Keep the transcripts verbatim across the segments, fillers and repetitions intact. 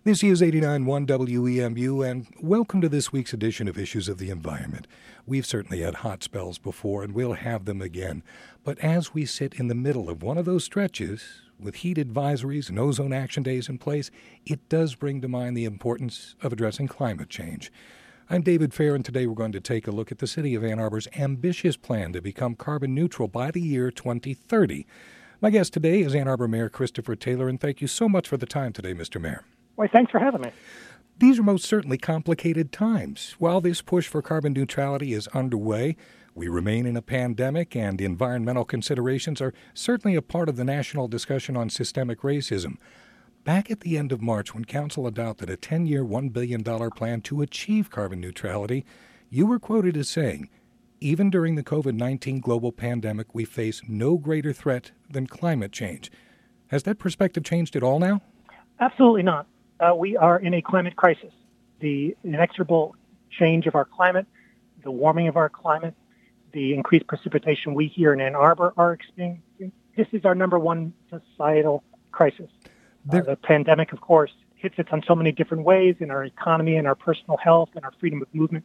This is eighty-nine point one W E M U, and welcome to this week's edition of Issues of the Environment. We've certainly had hot spells before, and we'll have them again. But as we sit in the middle of one of those stretches, with heat advisories and ozone action days in place, it does bring to mind the importance of addressing climate change. I'm David Fair, and today we're going to take a look at the City of Ann Arbor's ambitious plan to become carbon neutral by the year twenty thirty. My guest today is Ann Arbor Mayor Christopher Taylor, and thank you so much for the time today, Mister Mayor. Well, thanks for having me. These are most certainly complicated times. While this push for carbon neutrality is underway, we remain in a pandemic, and environmental considerations are certainly a part of the national discussion on systemic racism. Back at the end of March, when Council adopted a ten-year, one billion dollars plan to achieve carbon neutrality, you were quoted as saying, "Even during the covid nineteen global pandemic, we face no greater threat than climate change." Has that perspective changed at all now? Absolutely not. Uh, we are in a climate crisis. The inexorable change of our climate, the warming of our climate, the increased precipitation we here in Ann Arbor are experiencing, this is our number one societal crisis. Uh, the pandemic, of course, hits us on so many different ways in our economy and our personal health and our freedom of movement,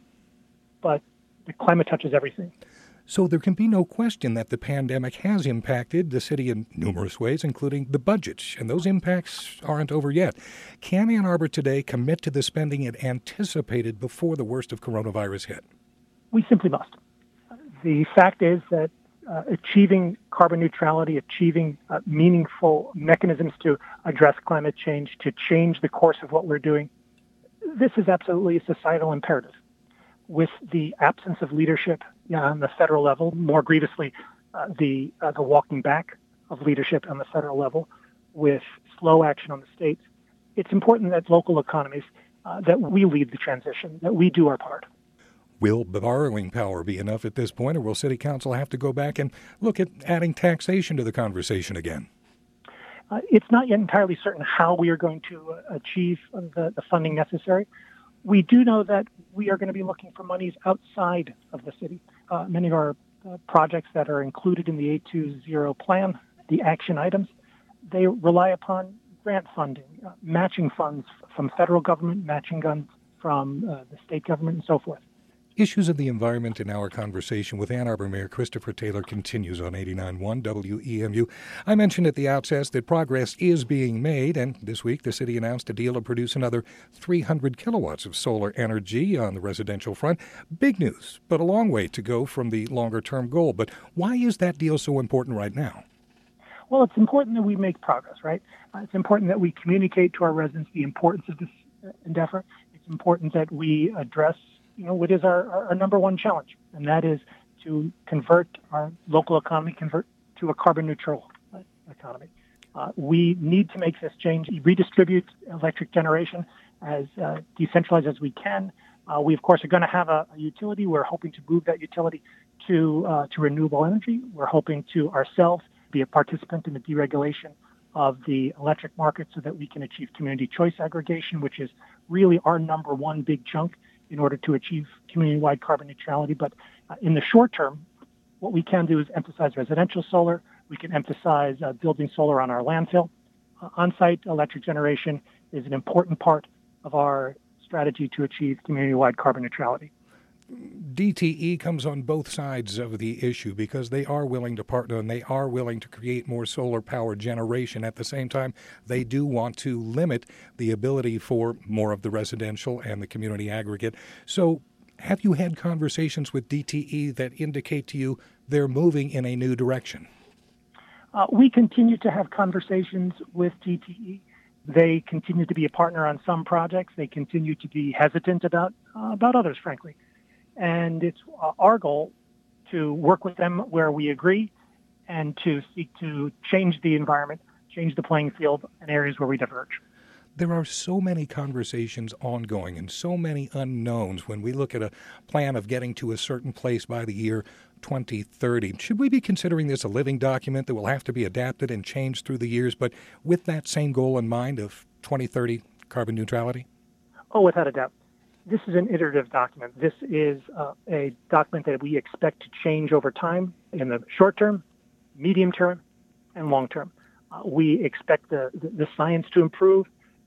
but the climate touches everything. So there can be no question that the pandemic has impacted the city in numerous ways, including the budget, and those impacts aren't over yet. Can Ann Arbor today commit to the spending it anticipated before the worst of coronavirus hit? We simply must. The fact is that uh, achieving carbon neutrality, achieving uh, meaningful mechanisms to address climate change, to change the course of what we're doing, this is absolutely a societal imperative. With the absence of leadership uh, on the federal level, more grievously, uh, the uh, the walking back of leadership on the federal level, with slow action on the states, it's important that local economies, uh, that we lead the transition, that we do our part. Will borrowing power be enough at this point, or will City Council have to go back and look at adding taxation to the conversation again? Uh, it's not yet entirely certain how we are going to uh, achieve the, the funding necessary. We do know that we are going to be looking for monies outside of the city. Uh, many of our uh, projects that are included in the eight two zero plan, the action items, they rely upon grant funding, uh, matching funds from federal government, matching funds from uh, the state government, and so forth. Issues of the Environment in our conversation with Ann Arbor Mayor Christopher Taylor continues on eighty-nine point one W E M U. I mentioned at the outset that progress is being made, and this week the city announced a deal to produce another three hundred kilowatts of solar energy on the residential front. Big news, but a long way to go from the longer-term goal. But why is that deal so important right now? Well, it's important that we make progress, right? Uh, it's important that we communicate to our residents the importance of this endeavor. It's important that we address you know, what is our, our, our number one challenge, and that is to convert our local economy, convert to a carbon neutral economy. Uh, we need to make this change, redistribute electric generation as uh, decentralized as we can. Uh, we, of course, are going to have a, a utility. We're hoping to move that utility to uh, to renewable energy. We're hoping to ourselves be a participant in the deregulation of the electric market so that we can achieve community choice aggregation, which is really our number one big chunk in order to achieve community-wide carbon neutrality. But uh, in the short term, what we can do is emphasize residential solar. We can emphasize uh, building solar on our landfill. Uh, on-site electric generation is an important part of our strategy to achieve community-wide carbon neutrality. D T E comes on both sides of the issue because they are willing to partner and they are willing to create more solar power generation. At the same time, they do want to limit the ability for more of the residential and the community aggregate. So have you had conversations with D T E that indicate to you they're moving in a new direction? Uh, we continue to have conversations with D T E. They continue to be a partner on some projects. They continue to be hesitant about uh, about others, frankly. And it's uh, our goal to work with them where we agree and to seek to change the environment, change the playing field in areas where we diverge. There are so many conversations ongoing and so many unknowns when we look at a plan of getting to a certain place by the year twenty thirty. Should we be considering this a living document that will have to be adapted and changed through the years, but with that same goal in mind of twenty thirty carbon neutrality? Oh, without a doubt. This is an iterative document. This is uh, a document that we expect to change over time in the short term, medium term, and long term. Uh, we expect the, the, the science to improve.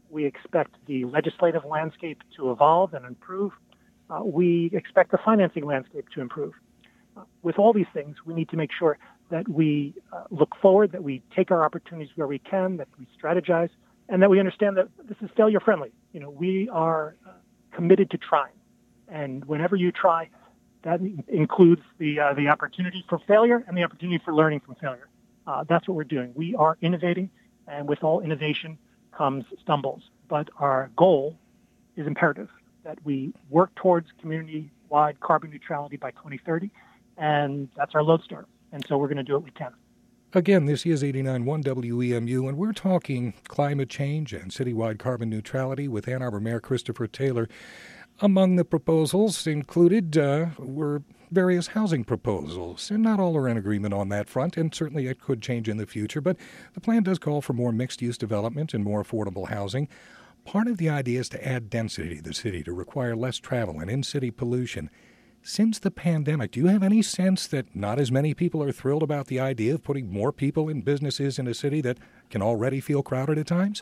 We expect the legislative landscape to evolve and improve. Uh, we expect the financing landscape to improve. Uh, with all these things, we need to make sure that we uh, look forward, that we take our opportunities where we can, that we strategize, and that we understand that this is failure friendly. You know, we are uh, committed to trying. And whenever you try, that includes the uh, the opportunity for failure and the opportunity for learning from failure. Uh, that's what we're doing. We are innovating, and with all innovation comes stumbles. But our goal is imperative, that we work towards community-wide carbon neutrality by twenty thirty, and that's our lodestar. And so we're going to do what we can. Again, this is eighty-nine point one W E M U, and we're talking climate change and citywide carbon neutrality with Ann Arbor Mayor Christopher Taylor. Among the proposals included uh, were various housing proposals, and not all are in agreement on that front, and certainly it could change in the future, but the plan does call for more mixed-use development and more affordable housing. Part of the idea is to add density to the city, to require less travel and in-city pollution. Since the pandemic, do you have any sense that not as many people are thrilled about the idea of putting more people in businesses in a city that can already feel crowded at times?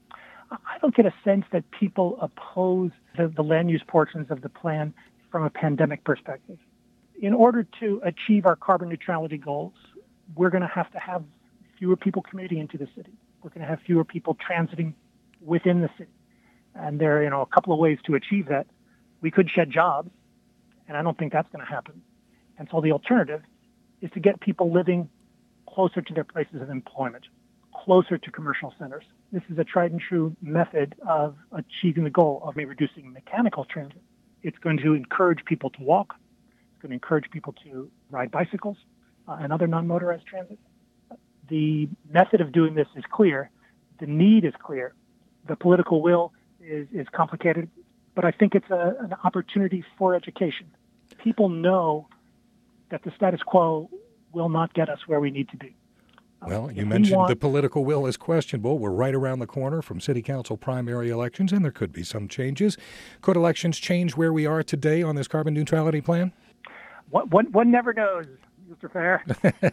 I don't get a sense that people oppose the, the land use portions of the plan from a pandemic perspective. In order to achieve our carbon neutrality goals, we're going to have to have fewer people commuting into the city. We're going to have fewer people transiting within the city. And there are, you know, a couple of ways to achieve that. We could shed jobs, and I don't think that's going to happen. And so the alternative is to get people living closer to their places of employment, closer to commercial centers. This is a tried and true method of achieving the goal of maybe reducing mechanical transit. It's going to encourage people to walk. It's going to encourage people to ride bicycles uh, and other non-motorized transit. The method of doing this is clear. The need is clear. The political will is, is complicated, but I think it's a, an opportunity for education. People know that the status quo will not get us where we need to be. Well, you mentioned want, the political will is questionable. We're right around the corner from city council primary elections, and there could be some changes. Could elections change where we are today on this carbon neutrality plan? One, one, one never knows, Mister Fair.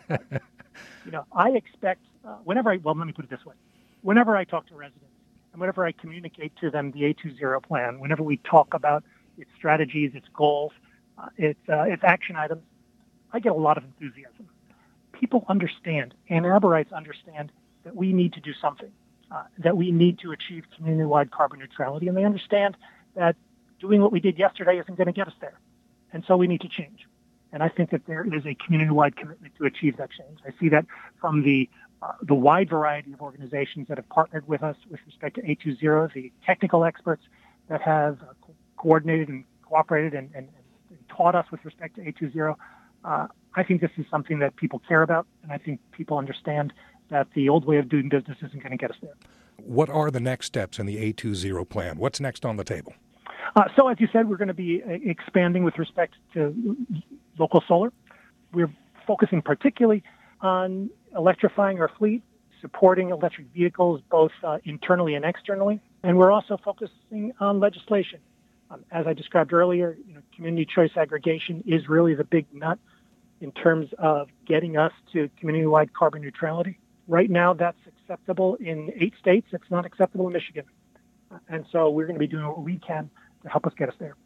You know, I expect, uh, whenever I, well, let me put it this way. Whenever I talk to residents, and whenever I communicate to them the A two zero plan, whenever we talk about its strategies, its goals, uh, its, uh, its action items, I get a lot of enthusiasm. People understand, Ann Arborites understand that we need to do something, uh, that we need to achieve community-wide carbon neutrality, and they understand that doing what we did yesterday isn't going to get us there. And so we need to change. And I think that there is a community-wide commitment to achieve that change. I see that from the uh, the wide variety of organizations that have partnered with us with respect to A two zero, the technical experts that have uh, co- coordinated and cooperated and, and, and taught us with respect to A two zero. Uh, I think this is something that people care about, and I think people understand that the old way of doing business isn't going to get us there. What are the next steps in the A two zero plan? What's next on the table? Uh, so, as you said, we're going to be expanding with respect to local solar. We're focusing particularly on electrifying our fleet, supporting electric vehicles both uh, internally and externally, and we're also focusing on legislation. Um, as I described earlier, you know, community choice aggregation is really the big nut in terms of getting us to community-wide carbon neutrality. Right now, that's acceptable in eight states. It's not acceptable in Michigan. And so we're going to be doing what we can to help us get us there.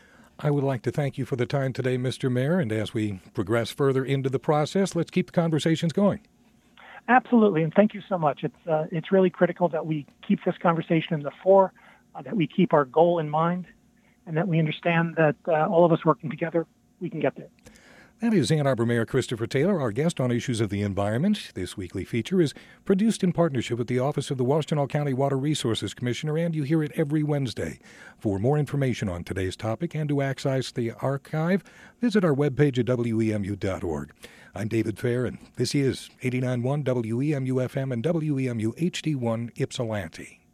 I would like to thank you for the time today, Mister Mayor, and as we progress further into the process, let's keep the conversations going. Absolutely, and thank you so much. It's uh, it's really critical that we keep this conversation in the fore, uh, that we keep our goal in mind, and that we understand that uh, all of us working together, we can get there. That is Ann Arbor Mayor Christopher Taylor, our guest on Issues of the Environment. This weekly feature is produced in partnership with the Office of the Washtenaw County Water Resources Commissioner, and you hear it every Wednesday. For more information on today's topic and to access the archive, visit our webpage at W E M U dot org. I'm David Fair, and this is eighty-nine point one W E M U F M and W E M U H D one Ypsilanti.